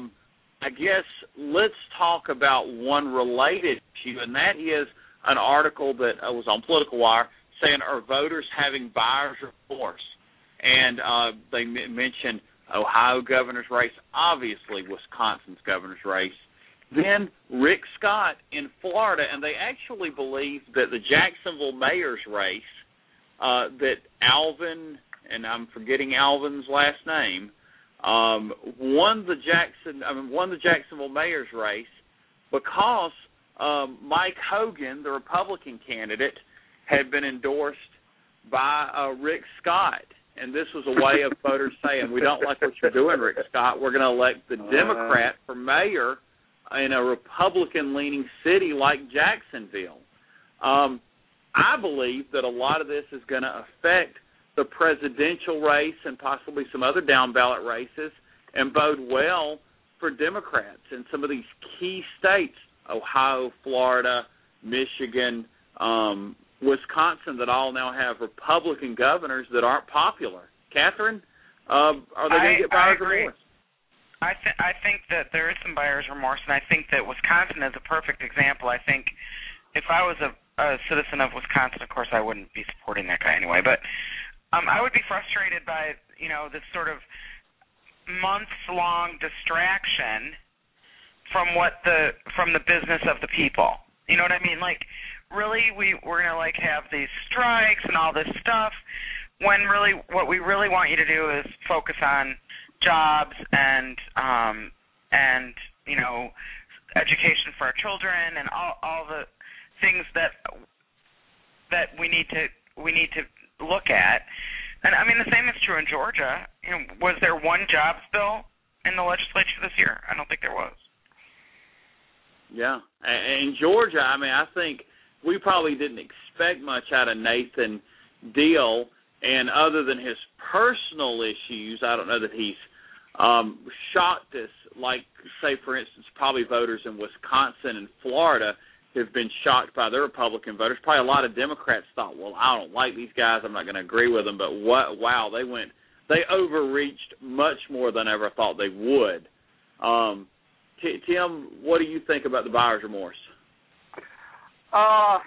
I guess let's talk about one related issue, and that is an article that was on Political Wire saying, are voters having buyer's remorse? And they mentioned Ohio governor's race, obviously Wisconsin's governor's race, then Rick Scott in Florida, and they actually believe that the Jacksonville mayor's race, that Alvin, and I'm forgetting Alvin's last name, won the Jacksonville mayor's race because Mike Hogan, the Republican candidate, had been endorsed by Rick Scott. And this was a way of voters saying, we don't like what you're doing, Rick Scott. We're going to elect the Democrat for mayor in a Republican-leaning city like Jacksonville. I believe that a lot of this is going to affect the presidential race and possibly some other down-ballot races and bode well for Democrats in some of these key states, Ohio, Florida, Michigan, Wisconsin, that all now have Republican governors that aren't popular. Catherine, are they going to get buyer's remorse? I think that there is some buyer's remorse, and I think that Wisconsin is a perfect example. I think if I was a citizen of Wisconsin, of course I wouldn't be supporting that guy anyway, but I would be frustrated by, this sort of months-long distraction from the business of the people. You know what I mean? Like, really, we're going to, have these strikes and all this stuff, when really what we really want you to do is focus on jobs and education for our children and all the things that we need to look at. And I mean, the same is true in Georgia. Was there one jobs bill in the legislature this year? I don't think there was. Yeah, in Georgia, I mean, I think we probably didn't expect much out of Nathan Deal, and other than his personal issues, I don't know that he's shocked us, like, say, for instance, probably voters in Wisconsin and Florida have been shocked by their Republican voters. Probably a lot of Democrats thought, well, I don't like these guys, I'm not going to agree with them, but wow, they overreached much more than I ever thought they would. Tim, what do you think about the buyer's remorse? I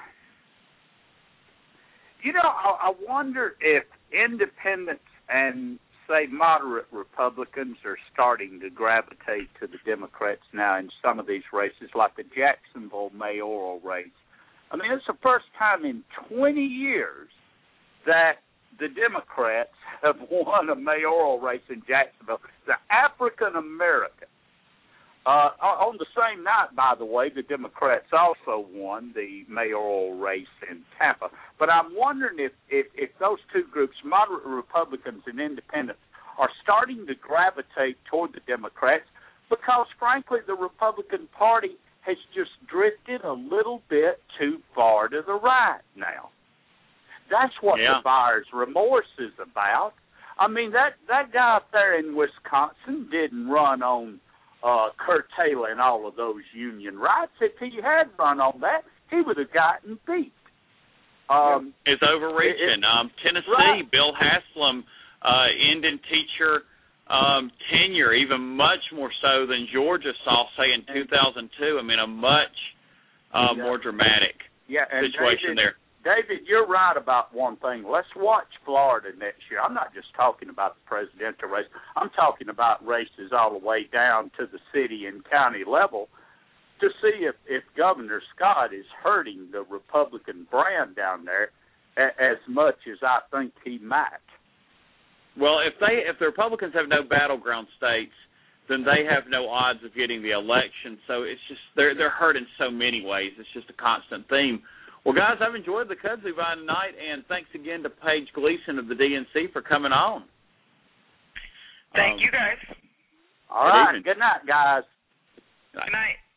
wonder if independents and, say, moderate Republicans are starting to gravitate to the Democrats now in some of these races, like the Jacksonville mayoral race. I mean, it's the first time in 20 years that the Democrats have won a mayoral race in Jacksonville. The African American On the same night, by the way, the Democrats also won the mayoral race in Tampa. But I'm wondering if those two groups, moderate Republicans and independents, are starting to gravitate toward the Democrats because, frankly, the Republican Party has just drifted a little bit too far to the right now. That's what the buyer's remorse is about. I mean, that guy up there in Wisconsin didn't run on curtailing all of those union rights. If he had run on that, he would have gotten beat. It's overreaching. Tennessee, right. Bill Haslam, ending teacher tenure, even much more so than Georgia saw, say, in 2002. I mean, a much more dramatic situation there. David, you're right about one thing. Let's watch Florida next year. I'm not just talking about the presidential race. I'm talking about races all the way down to the city and county level to see if Governor Scott is hurting the Republican brand down there as much as I think he might. Well, if the Republicans have no battleground states, then they have no odds of getting the election. So it's just they're hurt in so many ways. It's just a constant theme. Well, guys, I've enjoyed the Kudzu Vine tonight, and thanks again to Paige Gleason of the DNC for coming on. Thank you, guys. All right. Good night, guys. Good night.